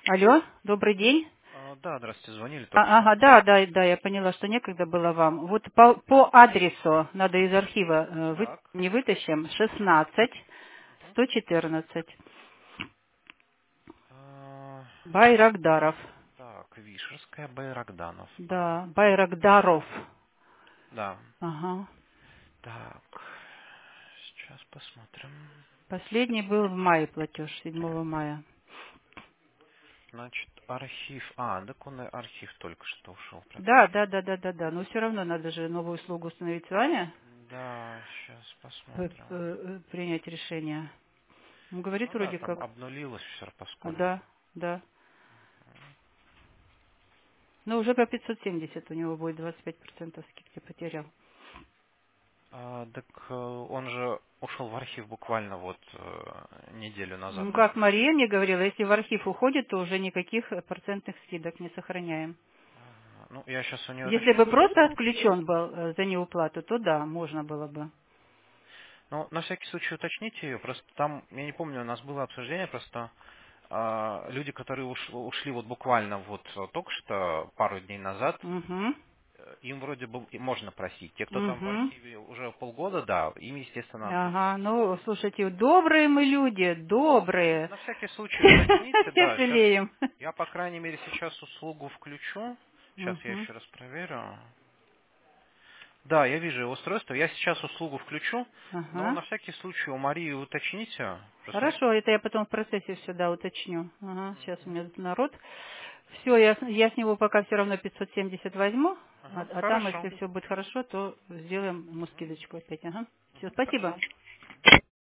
Алло, добрый день. Да, здравствуйте, звонили только что. Ага, да, я поняла, что некогда было вам. Вот по адресу, надо из архива, Так. не вытащим, 16, 114, А, Байрагдаров. Так, Вишерская, Байрагданов. Да, Байрагдаров. Да. Ага. Так, сейчас посмотрим. Последний был в мае платеж, 7 мая. Значит, архив. Так он и архив только что ушел. Да. Но все равно надо же новую услугу установить с вами, Да, сейчас посмотрим. принять решение. Он говорит Ну да, вроде там как. обнулилось все поскольку. Да. Ну, уже по 570 у него будет 25% скидки потерял. Так он же ушел в архив буквально вот неделю назад, Ну, можно как сказать. Мария мне говорила, если в архив уходит, то уже никаких процентных скидок не сохраняем. Ну, я сейчас у нее Если бы уточню. просто отключен был за неуплату, то да, можно было бы. Ну, на всякий случай уточните ее, просто там, я не помню, у нас было обсуждение, просто люди, которые ушли вот буквально вот только что, пару дней назад, Угу. им вроде бы и можно просить. Те, кто там в Угу. архиве уже полгода, да, им, естественно, Ага, ну, слушайте, добрые мы люди, ну, добрые. на всякий случай уточните, Все да, сейчас, жалеем. я, по крайней мере, сейчас услугу включу, сейчас я Угу. еще раз проверю. Да, я вижу его устройство, я сейчас услугу включу, но Ага. на всякий случай у Марии уточните, просто Хорошо, это я потом в процессе все, да, уточню. Ага, сейчас у меня тут народ. Все, я с него пока все равно 570 возьму, Ага, а там, хорошо. если все будет хорошо, то сделаем ему скидочку опять. Ага. Все, спасибо. Хорошо.